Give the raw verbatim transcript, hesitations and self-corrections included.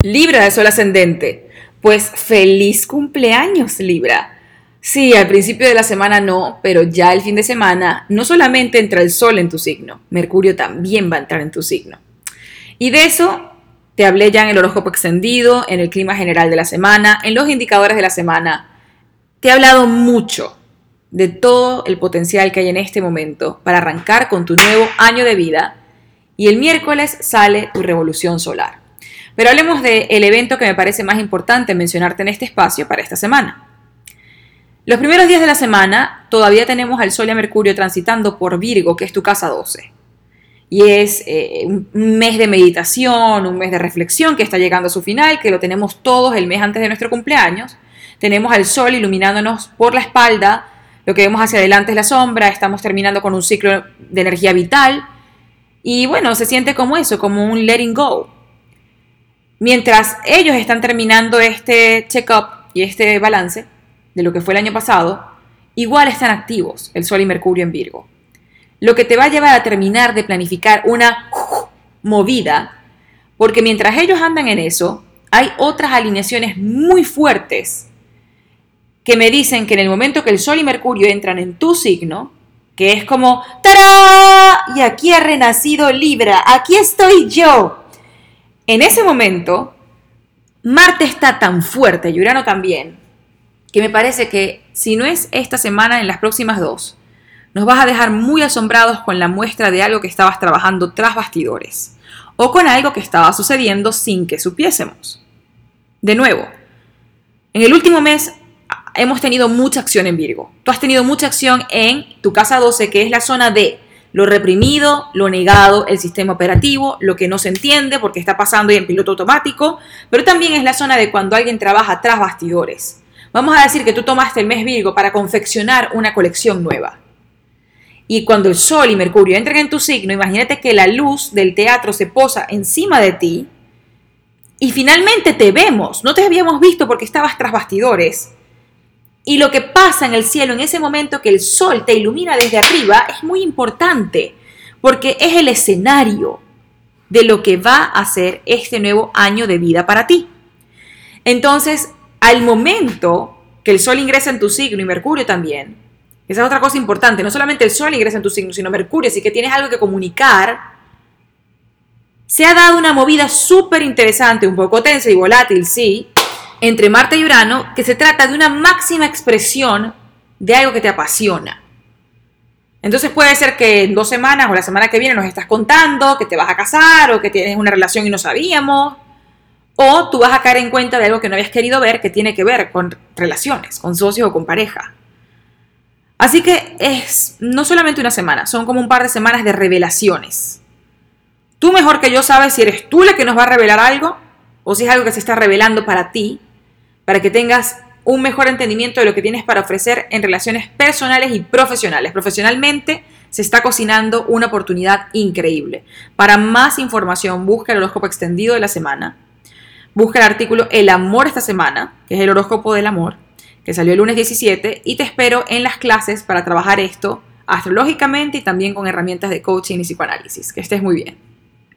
Libra de Sol ascendente. Pues feliz cumpleaños, Libra. Sí, al principio de la semana no, pero ya el fin de semana no solamente entra el Sol en tu signo, Mercurio también va a entrar en tu signo. Y de eso te hablé ya en el horóscopo extendido, en el clima general de la semana, en los indicadores de la semana. Te he hablado mucho de todo el potencial que hay en este momento para arrancar con tu nuevo año de vida y el miércoles sale tu revolución solar. Pero hablemos del evento que me parece más importante mencionarte en este espacio para esta semana. Los primeros días de la semana todavía tenemos al Sol y a Mercurio transitando por Virgo, que es tu casa doce. Y es eh, un mes de meditación, un mes de reflexión que está llegando a su final, que lo tenemos todos el mes antes de nuestro cumpleaños. Tenemos al Sol iluminándonos por la espalda, lo que vemos hacia adelante es la sombra, estamos terminando con un ciclo de energía vital. Y bueno, se siente como eso, como un letting go. Mientras ellos están terminando este check-up y este balance de lo que fue el año pasado, igual están activos el Sol y Mercurio en Virgo. Lo que te va a llevar a terminar de planificar una movida, porque mientras ellos andan en eso, hay otras alineaciones muy fuertes que me dicen que en el momento que el Sol y Mercurio entran en tu signo, que es como ¡tará! Y aquí ha renacido Libra, aquí estoy yo. En ese momento, Marte está tan fuerte, y Urano también, que me parece que si no es esta semana, en las próximas dos, nos vas a dejar muy asombrados con la muestra de algo que estabas trabajando tras bastidores, o con algo que estaba sucediendo sin que supiésemos. De nuevo, en el último mes hemos tenido mucha acción en Virgo. Tú has tenido mucha acción en tu casa doce, que es la zona de lo reprimido, lo negado, el sistema operativo, lo que no se entiende porque está pasando y en piloto automático, pero también es la zona de cuando alguien trabaja tras bastidores. Vamos a decir que tú tomaste el mes Virgo para confeccionar una colección nueva. Y cuando el Sol y Mercurio entran en tu signo, imagínate que la luz del teatro se posa encima de ti y finalmente te vemos. No te habíamos visto porque estabas tras bastidores. Y lo que pasa en el cielo en ese momento que el Sol te ilumina desde arriba es muy importante porque es el escenario de lo que va a ser este nuevo año de vida para ti. Entonces, al momento que el Sol ingresa en tu signo y Mercurio también, esa es otra cosa importante, no solamente el Sol ingresa en tu signo, sino Mercurio, así que tienes algo que comunicar, se ha dado una movida súper interesante, un poco tensa y volátil, sí, entre Marte y Urano, que se trata de una máxima expresión de algo que te apasiona. Entonces puede ser que en dos semanas o la semana que viene nos estás contando que te vas a casar o que tienes una relación y no sabíamos, o tú vas a caer en cuenta de algo que no habías querido ver que tiene que ver con relaciones, con socios o con pareja. Así que es no solamente una semana, son como un par de semanas de revelaciones. Tú mejor que yo sabes si eres tú la que nos va a revelar algo o si es algo que se está revelando para ti, para que tengas un mejor entendimiento de lo que tienes para ofrecer en relaciones personales y profesionales. Profesionalmente se está cocinando una oportunidad increíble. Para más información, busca el horóscopo extendido de la semana. Busca el artículo El amor esta semana, que es el horóscopo del amor, que salió el lunes diecisiete, y te espero en las clases para trabajar esto astrológicamente y también con herramientas de coaching y psicoanálisis. Que estés muy bien.